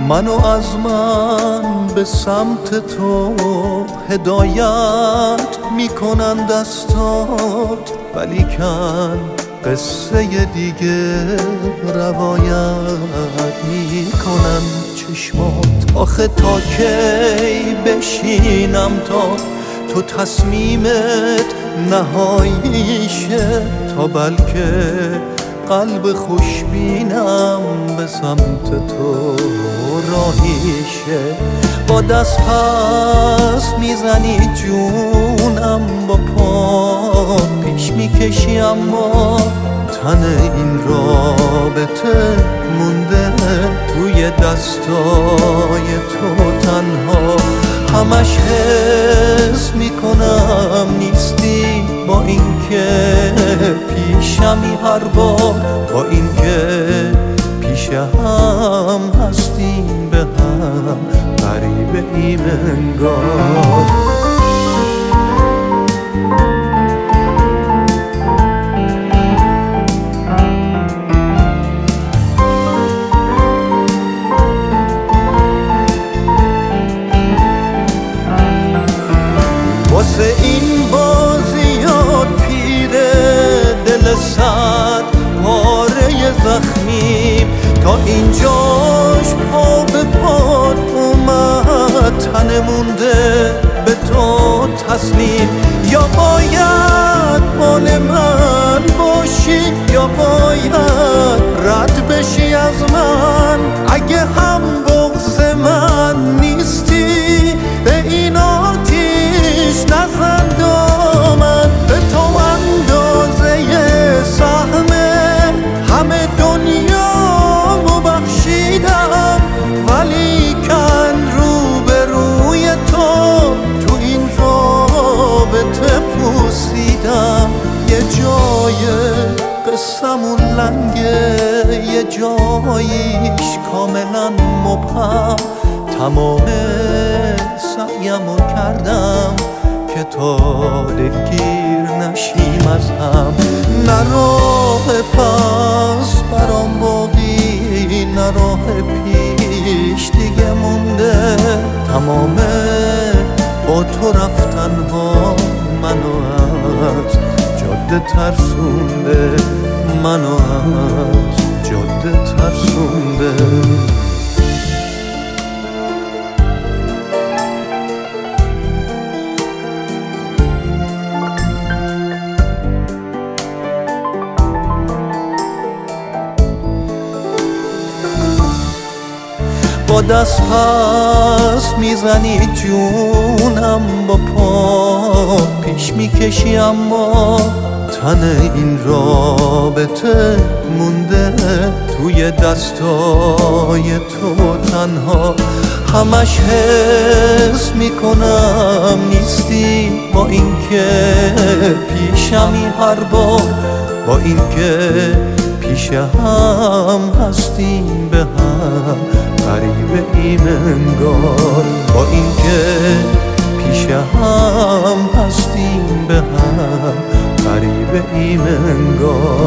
منو از من به سمت تو هدایت میکنن دستات، ولیکن قصه دیگه روایت میکنن چشمات. آخه تا کی بشینم تا تو تصمیمت نهایی شه، تا بلکه قلب خوشبینم به سمت تو راهی شه. با دست پس میزنی جونم، با پا پیش میکشی اما تن این رابطه مونده توی دستای تو تنها. همش حس میکنم نیستی، با اینکه پیشمی هر بار، با اینکه پیش هم هستیم به هم غریبه ایم انگار. واسه این بازیات پیره دل صد پاره زخمیم، تا اینجاش پا به پات اومد، تن مونده به تو تسلیم. یا باید مال من باشی، یا باید رد بشی از من. اگه هم بغض من نیستی به این آتیش نزن دامن. به تو اندازه سهمه همه دنیامو بخشیدم، ولیکن روبروی تو این رابطه پوسیدم. یه جای قصمون لنگه، یه جاییش کاملا مبهم. تمام سعیمو کردم که تا دلگیر نشیم از هم. نه راه پس برام باقی، نه راه پیش دیگه مونده. تمام با تو رفتن ها منو از جاده ترسونده، منو از جاده ترسونده. با دست پس میزنی جونم، با پا پیش میکشی اما تن این رابطه مونده توی دستای تو تنها. همش حس میکنم نیستی، با اینکه پیشمی هر بار، با اینکه پیش هم هستیم به هم غریبه ایم انگار. با اینکه پیش هم هستیم به هم غریبه ایم انگار.